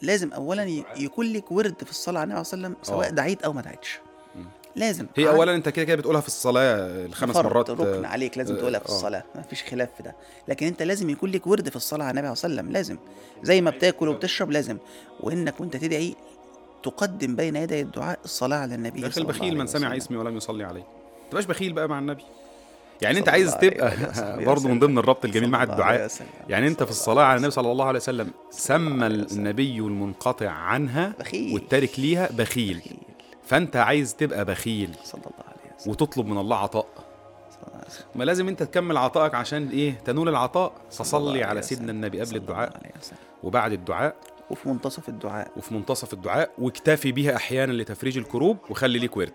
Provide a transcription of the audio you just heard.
لازم اولا يكون لك ورد في الصلاه على النبي صلى الله عليه وسلم، سواء دعيت او ما دعيتش. لازم هي اولا انت كده بتقولها في الصلاه الخمس مرات، ركن عليك، لازم تقولها في الصلاه، ما فيش خلاف في ده. لكن انت لازم يكون لك ورد في الصلاه على النبي صلى الله عليه وسلم، لازم زي ما بتاكل وبتشرب لازم. وانك وانت تدعي تقدم بين يدي الدعاء الصلاه على النبي يا اخي صلى الله البخيل عليه من سمع وسلم. اسمي ولم يصلي عليه. ما تبقاش بخيل بقى مع النبي. يعني انت صلى الله عايز عليه تبقى وآله وصحبه برضه من وسلم. ضمن الربط الجميل صلى مع الله عليه الدعاء. وسلم. يعني انت صلى في الله الصلاه عليه على النبي وسلم. صلى الله عليه وسلم صلى الله سمى عليه وسلم. النبي المنقطع عنها بخيل. والتارك ليها بخيل. بخيل. فانت عايز تبقى بخيل صلى الله عليه وسلم. وتطلب من الله عطاء. صلى الله عليه وسلم. ما لازم انت تكمل عطائك عشان ايه؟ تنول العطاء. صلى فصلي الله على عليه سيدنا وسلم. النبي قبل صلى الله الدعاء عليه وسلم. وبعد الدعاء وفي منتصف الدعاء. وفي منتصف الدعاء، واكتفي بها احيانا لتفريج الكروب، وخلي ليك ورد.